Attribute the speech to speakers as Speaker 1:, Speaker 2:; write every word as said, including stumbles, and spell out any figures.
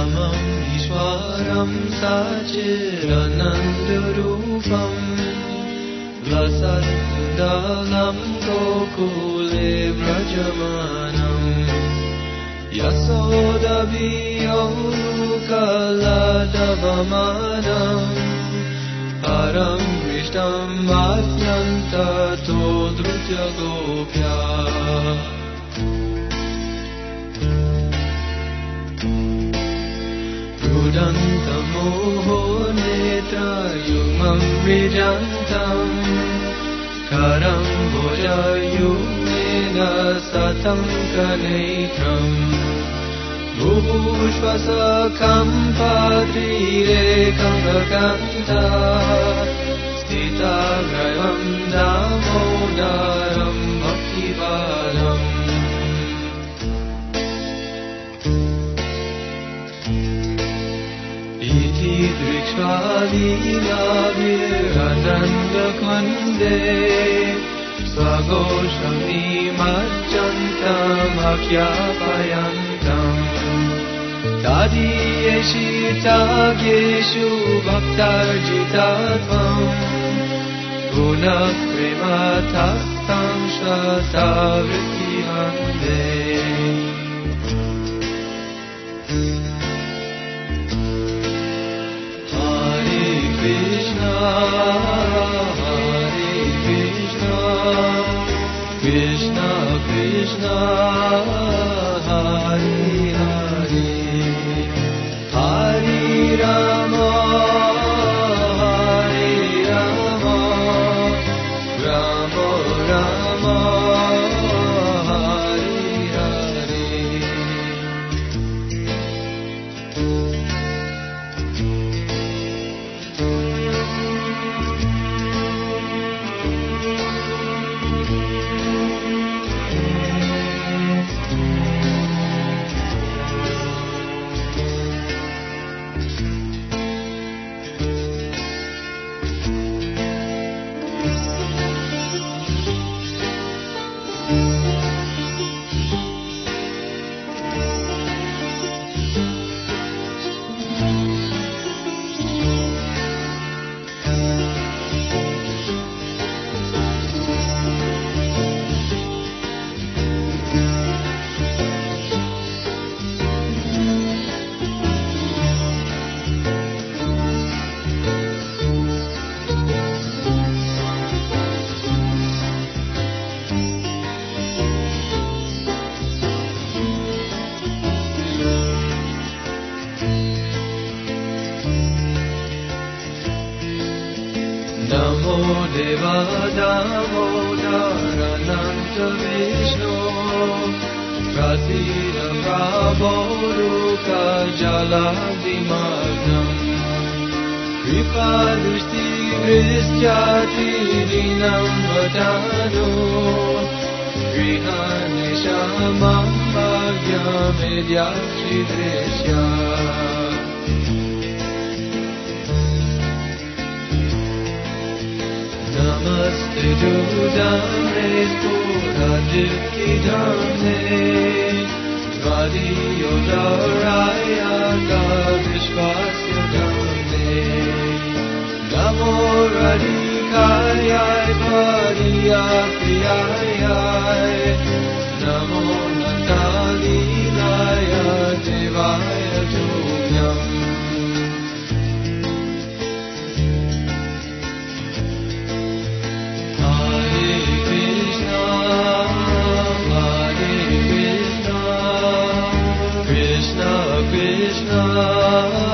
Speaker 1: Namam Ishwaram Sachidanandarupam Lasadanam Gokule Vrajamanam Yasodabhiyo Kaladavamanam Param Krishnam Athyanta Todrutya Gopya Prudantamoho Netra Yumam Vijantam Karam Bhoja Yumena Satam Kanetram Bhushvasa Kampadri Kamakanta Stita Grayam Damodaram Bhaktivaram Iti Drikshvalila Ananda Kande Swagoshami Majjantam Akyapayantam Tadi Yeshita Geshu Bhaktarjitatvam Guna Prema Tastam Shatavriti Hande Hare Krishna Hare Krishna Krishna Krishna Hare Hare Hare Rama Hare Rama Rama Rama Hare Hare Namo Deva Damodarananta Vishnu Pratira Prabhuruka Jaladimagnam Kripa Drishti Vristyati Dinam Vadano Grihanishamam Bhagyam Vidyakshi Drishya Namaste Dudamne Purajiti Dhamne Svadiyo Dharaya Vishvasya Dhamne Namo Radhikayai Pariya Priyayai Namo Nandalilaya Devaya Jogam Krishna